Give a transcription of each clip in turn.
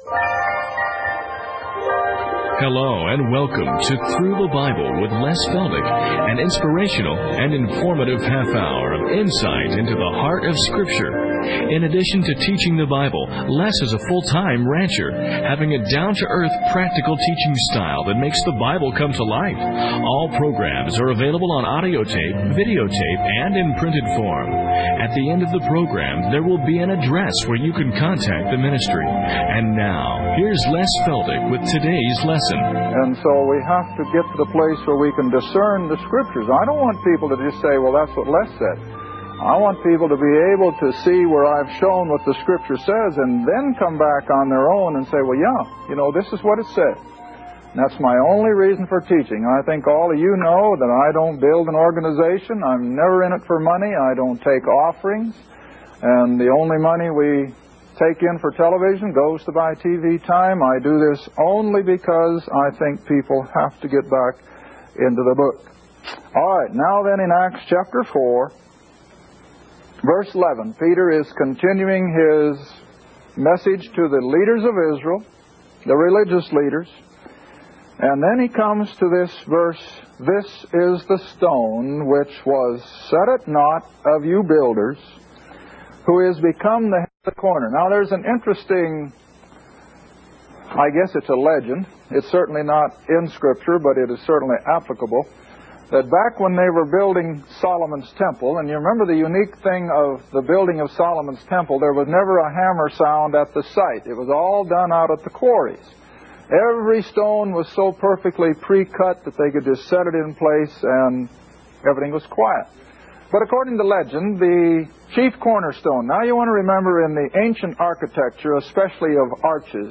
Hello and welcome to Through the Bible with Les Feldick, an inspirational and informative half hour of insight into the heart of Scripture. In addition to teaching the Bible, Les is a full-time rancher, having a down-to-earth, practical teaching style that makes the Bible come to life. All programs are available on audio tape, videotape, and in printed form. At the end of the program, there will be an address where you can contact the ministry. And now, here's Les Feldick with today's lesson. And so we have to get to the place where we can discern the Scriptures. I don't want people to just say, well, that's what Les said. I want people to be able to see where I've shown what the Scripture says and then come back on their own and say, well, yeah, this is what it says. And that's my only reason for teaching. I think all of you know that I don't build an organization. I'm never in it for money. I don't take offerings. And the only money we take in for television goes to buy TV time. I do this only because I think people have to get back into the book. All right, now then in Acts chapter 4, verse 11, Peter is continuing his message to the leaders of Israel, the religious leaders. And then he comes to this verse, "This is the stone which was set at naught of you builders, who is become the head of the corner." Now there's an interesting, I guess it's a legend. It's certainly not in Scripture, but it is certainly applicable, that back when they were building Solomon's temple, and you remember the unique thing of the building of Solomon's temple, there was never a hammer sound at the site. It was all done out at the quarries. Every stone was so perfectly pre-cut that they could just set it in place and everything was quiet. But according to legend, the chief cornerstone, now you want to remember in the ancient architecture, especially of arches,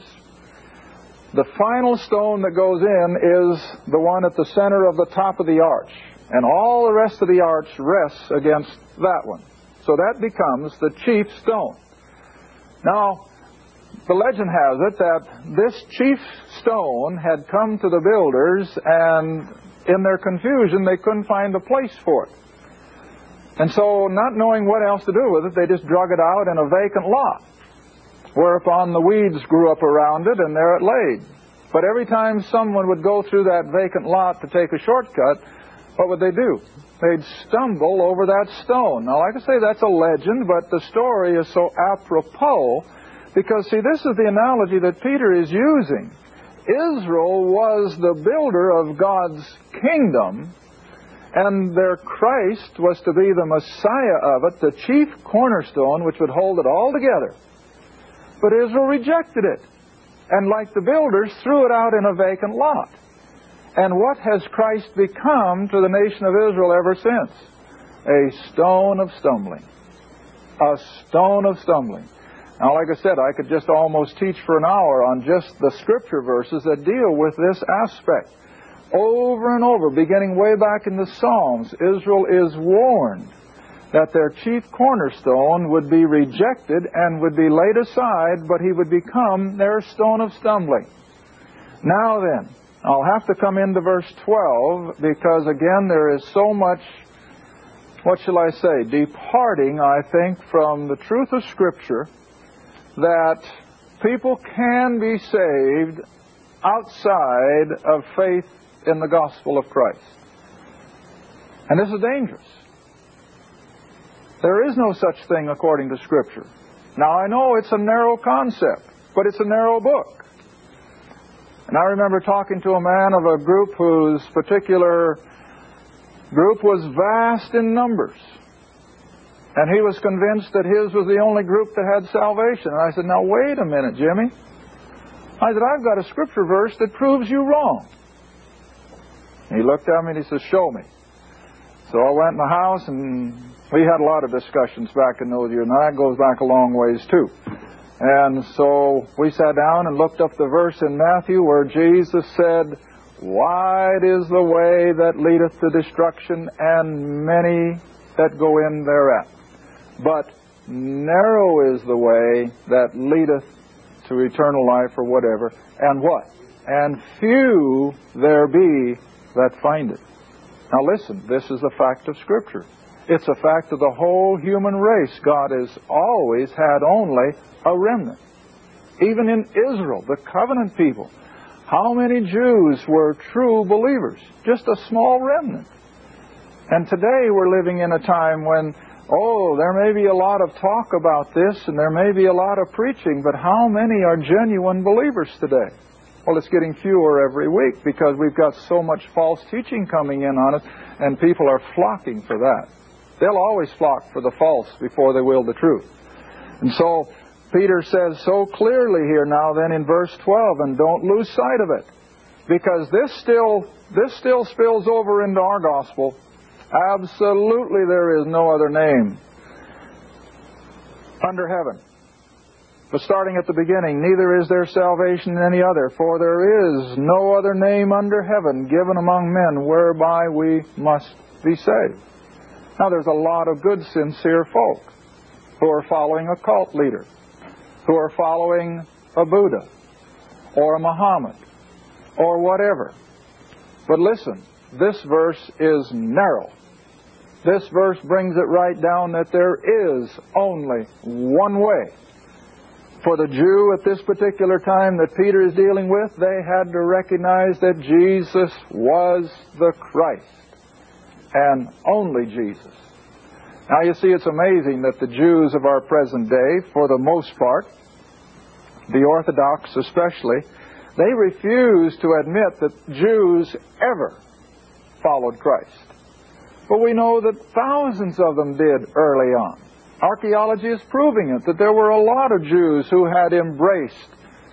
the final stone that goes in is the one at the center of the top of the arch. And all the rest of the arch rests against that one. So that becomes the chief stone. Now, the legend has it that this chief stone had come to the builders, and in their confusion, they couldn't find a place for it. And so, not knowing what else to do with it, they just drug it out in a vacant lot, whereupon the weeds grew up around it, and there it laid. But every time someone would go through that vacant lot to take a shortcut, what would they do? They'd stumble over that stone. Now, like I say, that's a legend, but the story is so apropos, because, see, this is the analogy that Peter is using. Israel was the builder of God's kingdom, and their Christ was to be the Messiah of it, the chief cornerstone which would hold it all together. But Israel rejected it, and like the builders, threw it out in a vacant lot. And what has Christ become to the nation of Israel ever since? A stone of stumbling. A stone of stumbling. Now, like I said, I could just almost teach for an hour on just the Scripture verses that deal with this aspect. Over and over, beginning way back in the Psalms, Israel is warned that their chief cornerstone would be rejected and would be laid aside, but he would become their stone of stumbling. Now then, I'll have to come into verse 12, because again there is so much, what shall I say, departing, I think, from the truth of Scripture, that people can be saved outside of faith in the gospel of Christ. And this is dangerous. There is no such thing according to Scripture. Now, I know it's a narrow concept, but it's a narrow book. And I remember talking to a man of a group whose particular group was vast in numbers. And he was convinced that his was the only group that had salvation. And I said, now wait a minute, Jimmy. I said, I've got a Scripture verse that proves you wrong. And he looked at me and he said, show me. So I went in the house, and we had a lot of discussions back in those years. Now that goes back a long ways too. And so we sat down and looked up the verse in Matthew where Jesus said, wide is the way that leadeth to destruction, and many that go in thereat. But narrow is the way that leadeth to eternal life, or whatever. And what? And few there be that find it. Now listen, this is a fact of Scripture. It's a fact of the whole human race. God has always had only a remnant. Even in Israel, the covenant people, how many Jews were true believers? Just a small remnant. And today we're living in a time when, there may be a lot of talk about this and there may be a lot of preaching, but how many are genuine believers today? Well, it's getting fewer every week because we've got so much false teaching coming in on us, and people are flocking for that. They'll always flock for the false before they will the truth. And so Peter says so clearly here now then in verse 12, and don't lose sight of it, because this still spills over into our gospel. Absolutely there is no other name under heaven. But starting at the beginning, neither is there salvation in any other, for there is no other name under heaven given among men whereby we must be saved. Now there's a lot of good, sincere folk who are following a cult leader, who are following a Buddha or a Muhammad or whatever. But listen, this verse is narrow. This verse brings it right down that there is only one way. For the Jew at this particular time that Peter is dealing with, they had to recognize that Jesus was the Christ, and only Jesus. Now you see, it's amazing that the Jews of our present day, for the most part, the Orthodox especially, they refuse to admit that Jews ever followed Christ. But we know that thousands of them did early on. Archaeology is proving it, that there were a lot of Jews who had embraced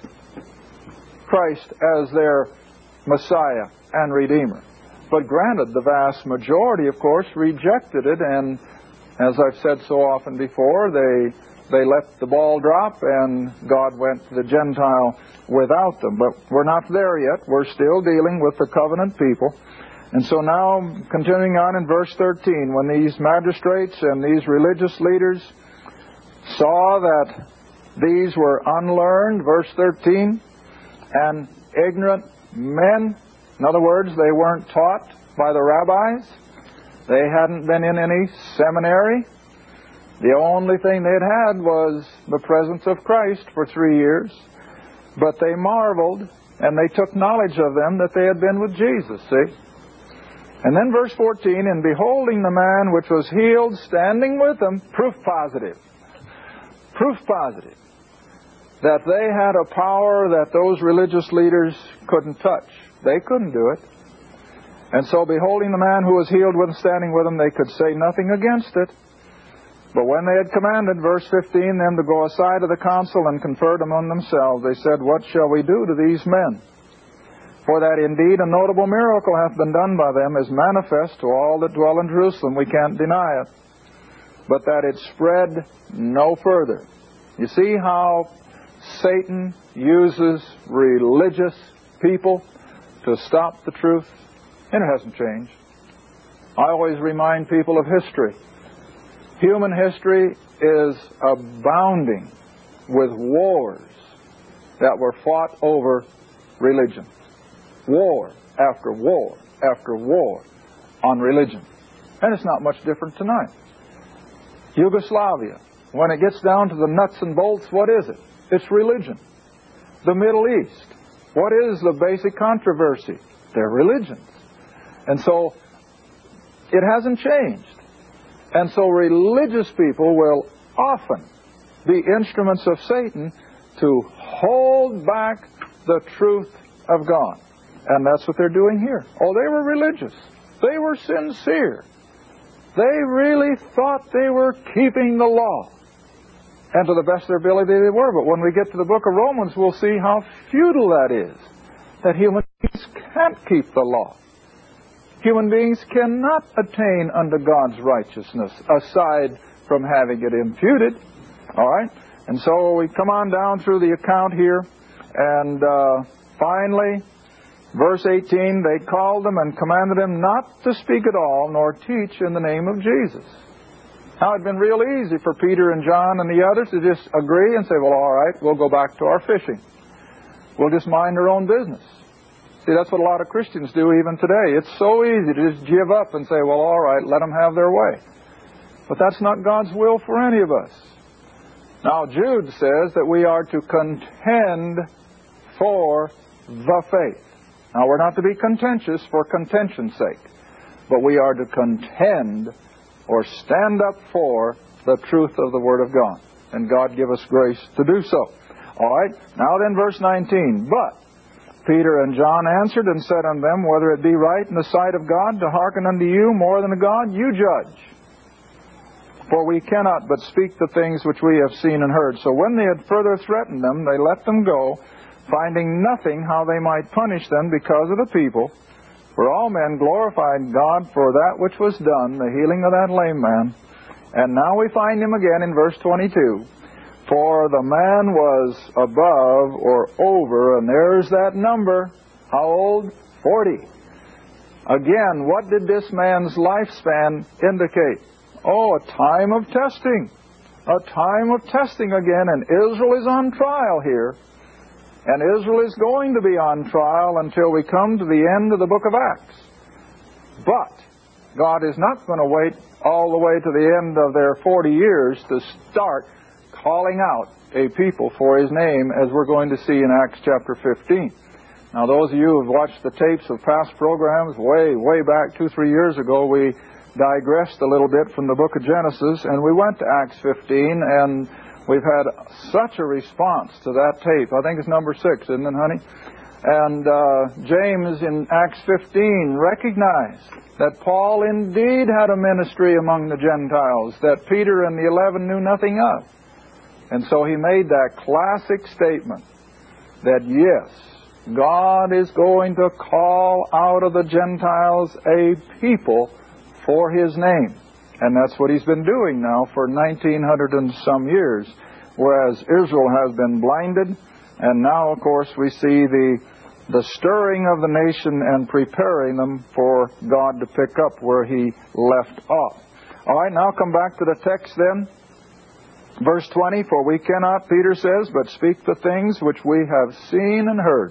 Christ as their Messiah and Redeemer. But granted, the vast majority, of course, rejected it, and as I've said so often before, they let the ball drop and God went to the Gentile without them. But we're not there yet. We're still dealing with the covenant people. And so now, continuing on in verse 13, when these magistrates and these religious leaders saw that these were unlearned, verse 13, and ignorant men, in other words, they weren't taught by the rabbis, they hadn't been in any seminary, the only thing they'd had was the presence of Christ for 3 years, but they marveled and they took knowledge of them that they had been with Jesus, see? And then verse 14, and beholding the man which was healed standing with them, proof positive, that they had a power that those religious leaders couldn't touch. They couldn't do it. And so beholding the man who was healed with standing with them, they could say nothing against it. But when they had commanded, verse 15, them to go aside of the council and conferred among themselves, they said, what shall we do to these men? For that indeed a notable miracle hath been done by them is manifest to all that dwell in Jerusalem. We can't deny it. But that it spread no further. You see how Satan uses religious people to stop the truth? And it hasn't changed. I always remind people of history. Human history is abounding with wars that were fought over religion. War after war after war on religion. And it's not much different tonight. Yugoslavia, when it gets down to the nuts and bolts, what is it? It's religion. The Middle East, what is the basic controversy? They're religions. And so it hasn't changed. And so religious people will often be instruments of Satan to hold back the truth of God. And that's what they're doing here. Oh, they were religious. They were sincere. They really thought they were keeping the law. And to the best of their ability they were. But when we get to the book of Romans, we'll see how futile that is. That human beings can't keep the law. Human beings cannot attain unto God's righteousness aside from having it imputed. All right? And so we come on down through the account here. And finally, verse 18, they called them and commanded them not to speak at all, nor teach in the name of Jesus. Now, it had been real easy for Peter and John and the others to just agree and say, well, all right, we'll go back to our fishing. We'll just mind our own business. See, that's what a lot of Christians do even today. It's so easy to just give up and say, well, all right, let them have their way. But that's not God's will for any of us. Now, Jude says that we are to contend for the faith. Now, we're not to be contentious for contention's sake, but we are to contend or stand up for the truth of the Word of God. And God give us grace to do so. All right, now then verse 19. But Peter and John answered and said unto them, whether it be right in the sight of God to hearken unto you more than to God, you judge. For we cannot but speak the things which we have seen and heard. So when they had further threatened them, they let them go, finding nothing how they might punish them because of the people. For all men glorified God for that which was done, the healing of that lame man. And now we find him again in verse 22. For the man was above or over, and there's that number. How old? 40. Again, what did this man's lifespan indicate? Oh, a time of testing. A time of testing again, and Israel is on trial here. And Israel is going to be on trial until we come to the end of the book of Acts. But God is not going to wait all the way to the end of their 40 years to start calling out a people for His name, as we're going to see in Acts chapter 15. Now, those of you who have watched the tapes of past programs, way back 2-3 years ago, we digressed a little bit from the book of Genesis, and we went to Acts 15, and we've had such a response to that tape. I think it's number 6, isn't it, honey? And James in Acts 15 recognized that Paul indeed had a ministry among the Gentiles that Peter and the 11 knew nothing of. And so he made that classic statement that yes, God is going to call out of the Gentiles a people for His name. And that's what He's been doing now for 1900 and some years, whereas Israel has been blinded. And now, of course, we see the stirring of the nation and preparing them for God to pick up where He left off. All right, now come back to the text then. Verse 20, for we cannot, Peter says, but speak the things which we have seen and heard.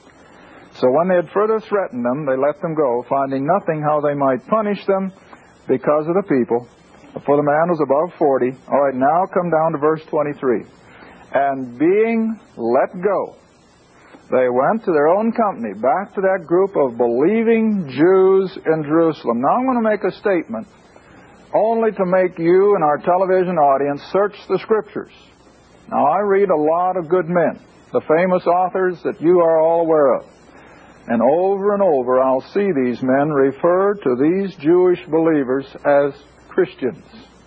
So when they had further threatened them, they let them go, finding nothing how they might punish them because of the people. For the man was above 40. All right, now come down to verse 23. And being let go, they went to their own company, back to that group of believing Jews in Jerusalem. Now I'm going to make a statement only to make you and our television audience search the Scriptures. Now I read a lot of good men, the famous authors that you are all aware of. And over I'll see these men refer to these Jewish believers as Christians.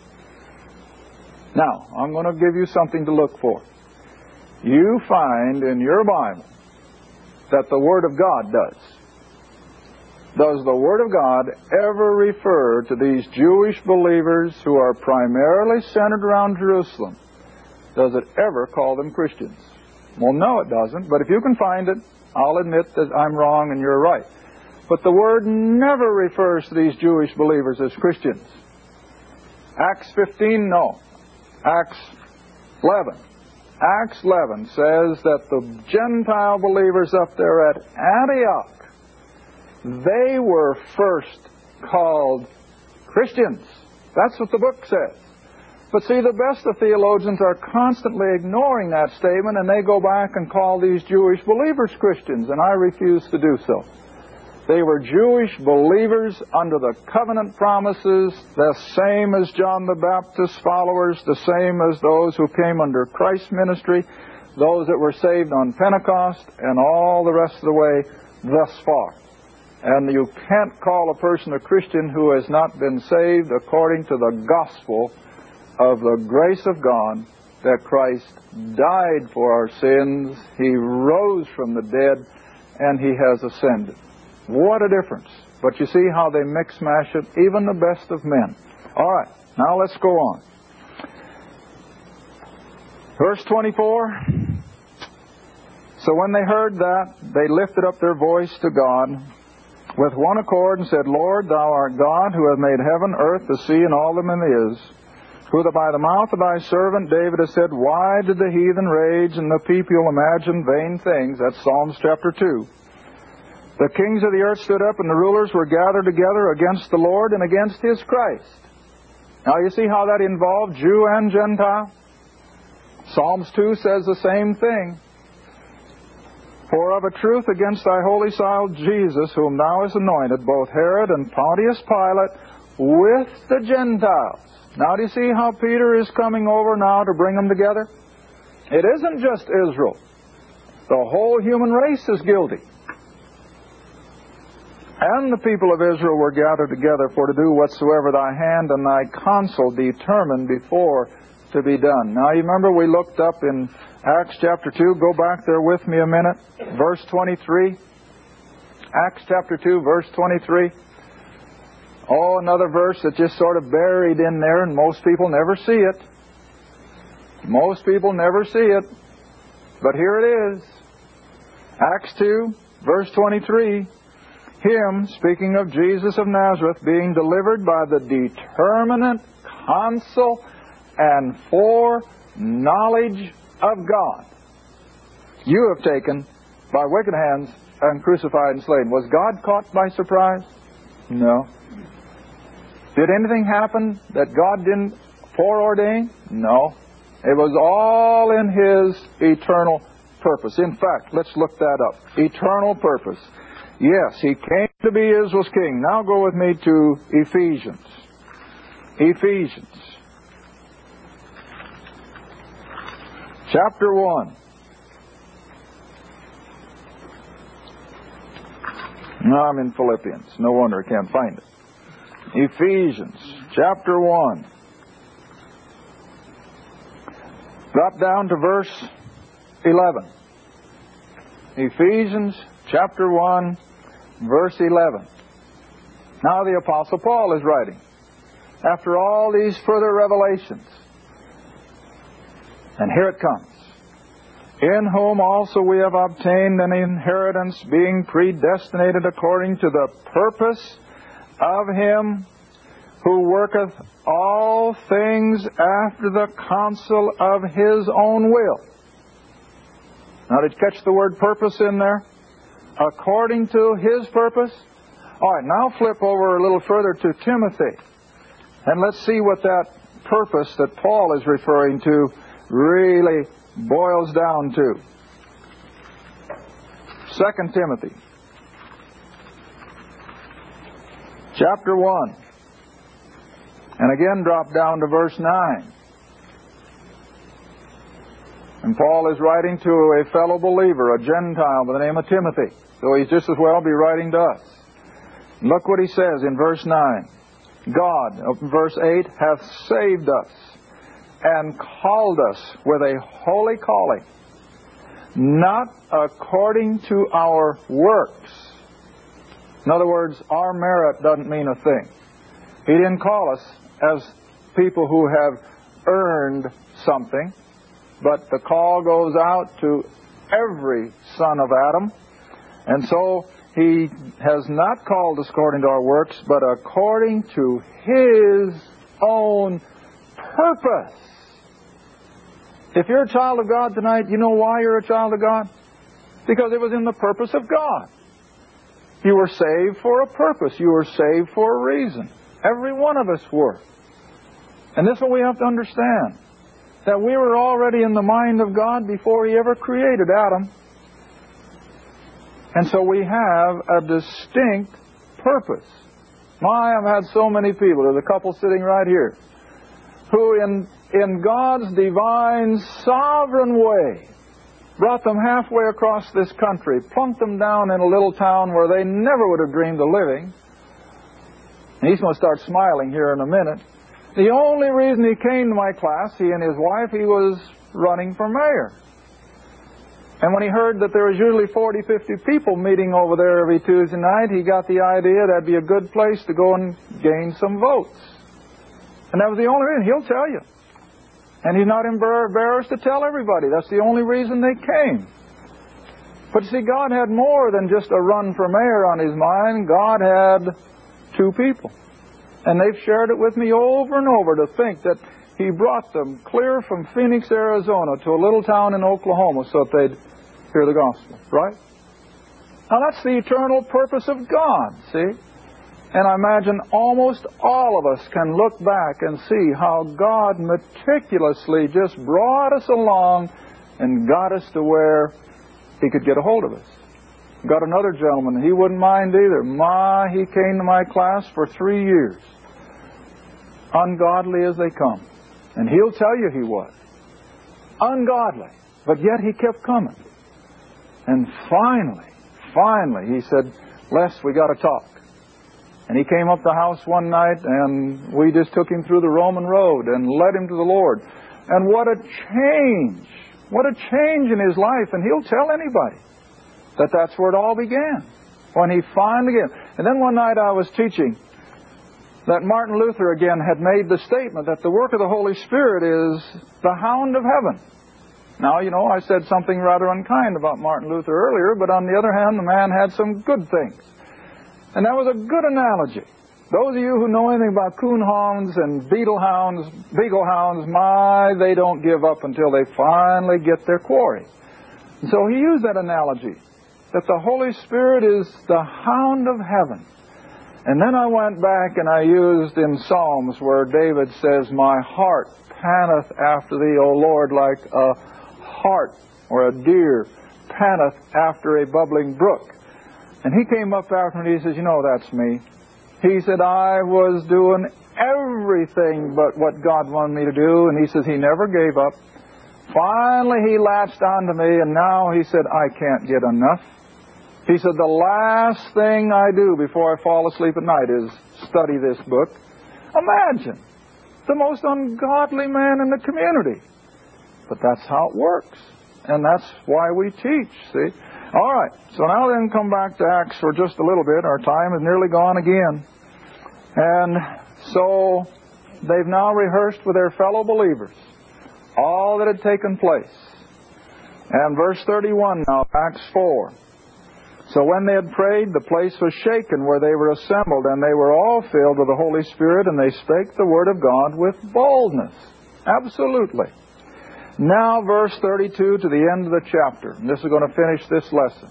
Now, I'm going to give you something to look for. You find in your Bible that the Word of God does. Does the Word of God ever refer to these Jewish believers who are primarily centered around Jerusalem? Does it ever call them Christians? Well, no, it doesn't. But if you can find it, I'll admit that I'm wrong and you're right. But the Word never refers to these Jewish believers as Christians. Acts 15, no. Acts 11. Acts 11 says that the Gentile believers up there at Antioch, they were first called Christians. That's what the book says. But see, the best of theologians are constantly ignoring that statement, and they go back and call these Jewish believers Christians, and I refuse to do so. They were Jewish believers under the covenant promises, the same as John the Baptist's followers, the same as those who came under Christ's ministry, those that were saved on Pentecost, and all the rest of the way thus far. And you can't call a person a Christian who has not been saved according to the gospel of the grace of God, that Christ died for our sins, He rose from the dead, and He has ascended. What a difference. But you see how they mix-mash it, even the best of men. All right, now let's go on. Verse 24. So when they heard that, they lifted up their voice to God with one accord and said, Lord, Thou art God, who hath made heaven, earth, the sea, and all that in them is, who that by the mouth of Thy servant David has said, Why did the heathen rage and the people imagine vain things? That's Psalms chapter 2. The kings of the earth stood up, and the rulers were gathered together against the Lord and against His Christ. Now you see how that involved Jew and Gentile? Psalms 2 says the same thing. For of a truth against thy holy child Jesus, whom thou hast anointed, both Herod and Pontius Pilate, with the Gentiles. Now do you see how Peter is coming over now to bring them together? It isn't just Israel. The whole human race is guilty. And the people of Israel were gathered together for to do whatsoever thy hand and thy counsel determined before to be done. Now you remember we looked up in Acts chapter 2. Go back there with me a minute. Verse 23. Acts chapter 2, verse 23. Oh, another verse that's just sort of buried in there, and most people never see it. Most people never see it. But here it is. Acts 2, verse 23. Him, speaking of Jesus of Nazareth, being delivered by the determinate counsel and foreknowledge of God, you have taken by wicked hands and crucified and slain. Was God caught by surprise? No. Did anything happen that God didn't foreordain? No. It was all in His eternal purpose. In fact, let's look that up. Eternal purpose. Yes, He came to be Israel's king. Now go with me to Ephesians. Ephesians. Chapter 1. No, I'm in Philippians. No wonder I can't find it. Ephesians, chapter 1. Drop down to verse 11. Ephesians, chapter 1, verse 11. Now the Apostle Paul is writing. After all these further revelations. And here it comes. In whom also we have obtained an inheritance, being predestinated according to the purpose of Him who worketh all things after the counsel of His own will. Now, did you catch the word purpose in there? According to His purpose. All right, now flip over a little further to Timothy. And let's see what that purpose that Paul is referring to really boils down to. 2 Timothy. Chapter 1. And again drop down to verse 9. And Paul is writing to a fellow believer, a Gentile by the name of Timothy. So he's just as well be writing to us. Look what he says in verse 9. God, verse 8, hath saved us and called us with a holy calling, not according to our works. In other words, our merit doesn't mean a thing. He didn't call us as people who have earned something, but the call goes out to every son of Adam. And so He has not called us according to our works, but according to His own purpose. If you're a child of God tonight, you know why you're a child of God? Because it was in the purpose of God. You were saved for a purpose. You were saved for a reason. Every one of us were. And this is what we have to understand. That we were already in the mind of God before He ever created Adam. And so we have a distinct purpose. I've had so many people, there's a couple sitting right here, who in God's divine, sovereign way brought them halfway across this country, plunked them down in a little town where they never would have dreamed of living. And he's going to start smiling here in a minute. The only reason he came to my class, he and his wife, he was running for mayor. And when he heard that there was usually 40, 50 people meeting over there every Tuesday night, he got the idea that'd be a good place to go and gain some votes. And that was the only reason. He'll tell you. And he's not embarrassed to tell everybody. That's the only reason they came. But you see, God had more than just a run for mayor on His mind. God had two people. And they've shared it with me over and over to think that He brought them clear from Phoenix, Arizona to a little town in Oklahoma so that they'd hear the gospel, right? Now that's the eternal purpose of God, see? And I imagine almost all of us can look back and see how God meticulously just brought us along and got us to where He could get a hold of us. Got another gentleman, he wouldn't mind either. He came to my class for 3 years. Ungodly as they come. And he'll tell you he was. Ungodly. But yet he kept coming. And finally, he said, Les, we got to talk. And he came up the house one night, and we just took him through the Roman road and led him to the Lord. And what a change! What a change in his life. And he'll tell anybody that that's where it all began. When he finally came. And then one night I was teaching that Martin Luther again had made the statement that the work of the Holy Spirit is the hound of heaven. Now, you know, I said something rather unkind about Martin Luther earlier, but on the other hand, the man had some good things. And that was a good analogy. Those of you who know anything about coon hounds and beagle hounds, they don't give up until they finally get their quarry. And so he used that analogy, that the Holy Spirit is the hound of heaven. And then I went back and I used in Psalms where David says, my heart panteth after thee, O Lord, like a hart or a deer panteth after a bubbling brook. And he came up after me and he says, you know, that's me. He said, I was doing everything but what God wanted me to do. And he says, he never gave up. Finally, he latched onto me, and now he said, I can't get enough. He said, the last thing I do before I fall asleep at night is study this book. Imagine, the most ungodly man in the community. But that's how it works. And that's why we teach, see? All right, so now then come back to Acts for just a little bit. Our time is nearly gone again. And so they've now rehearsed with their fellow believers all that had taken place. And verse 31 now, Acts 4. So when they had prayed, the place was shaken where they were assembled, and they were all filled with the Holy Spirit, and they spake the word of God with boldness. Absolutely. Now, verse 32 to the end of the chapter. And this is going to finish this lesson.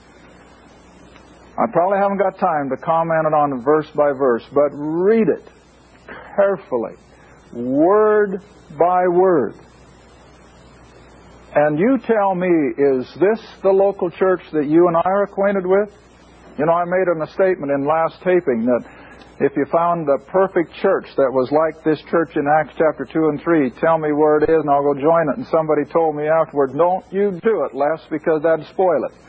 I probably haven't got time to comment on it verse by verse, but read it carefully, word by word. And you tell me, is this the local church that you and I are acquainted with? You know, I made a statement in last taping that if you found the perfect church that was like this church in Acts chapter 2 and 3, tell me where it is and I'll go join it. And somebody told me afterwards, don't you do it, Les, because that'd spoil it.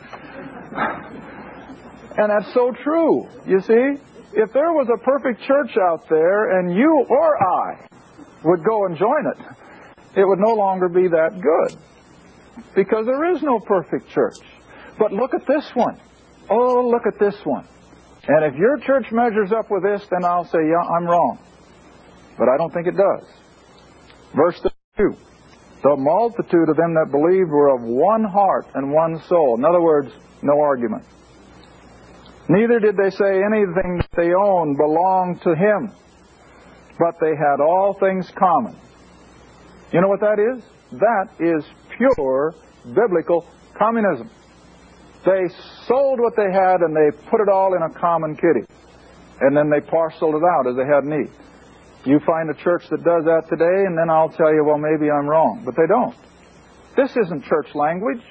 And that's so true, you see. If there was a perfect church out there and you or I would go and join it, it would no longer be that good. Because there is no perfect church. But look at this one. Oh, look at this one. And if your church measures up with this, then I'll say, yeah, I'm wrong. But I don't think it does. Verse 32. The multitude of them that believed were of one heart and one soul. In other words, no argument. Neither did they say anything that they owned belonged to him, but they had all things common. You know what that is? That is pure biblical communism. They sold what they had and they put it all in a common kitty. And then they parceled it out as they had need. You find a church that does that today, and then I'll tell you, well, maybe I'm wrong. But they don't. This isn't church language.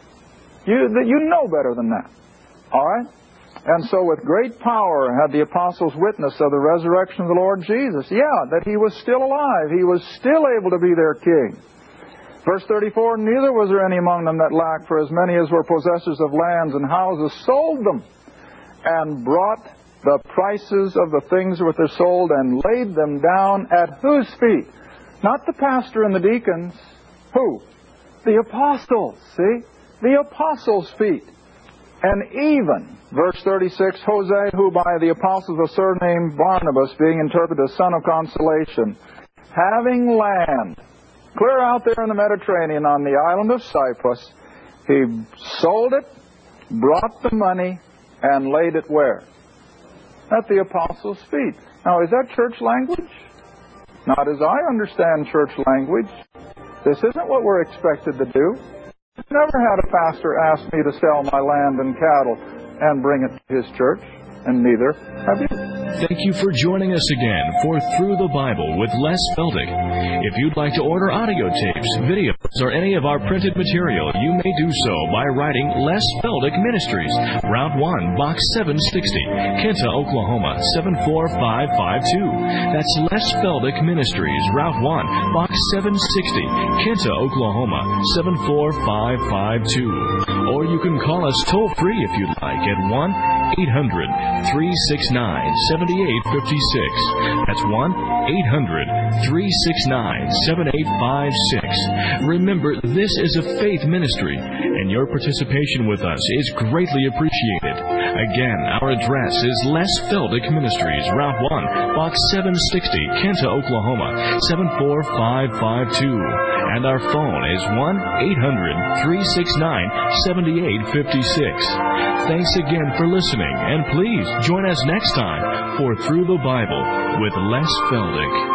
You know better than that. All right? And so with great power had the apostles witness of the resurrection of the Lord Jesus. Yeah, that he was still alive. He was still able to be their king. Verse 34, neither was there any among them that lacked, for as many as were possessors of lands and houses sold them, and brought the prices of the things which were sold, and laid them down at whose feet? Not the pastor and the deacons. Who? The apostles, see? The apostles' feet. And even, verse 36, Hosea, who by the apostles was surnamed Barnabas, being interpreted as son of consolation, having land clear out there in the Mediterranean on the island of Cyprus, he sold it, brought the money, and laid it where? At the apostles' feet. Now, is that church language? Not as I understand church language. This isn't what we're expected to do. I've never had a pastor ask me to sell my land and cattle and bring it to his church, and neither have you. Thank you for joining us again for Through the Bible with Les Feldick. If you'd like to order audio tapes, videos, or any of our printed material, you may do so by writing Les Feldick Ministries, Route 1, Box 760, Kinta, Oklahoma, 74552. That's Les Feldick Ministries, Route 1, Box 760, Kinta, Oklahoma, 74552. Or you can call us toll-free if you'd like at 1-800-369-7856. That's 1-800-369-7856. Remember, this is a faith ministry, and your participation with us is greatly appreciated. Again, our address is Les Feldick Ministries, Route 1, Box 760, Kinta, Oklahoma, 74552. And our phone is 1-800-369-7856. Thanks again for listening, and please join us next time for Through the Bible with Les Feldick.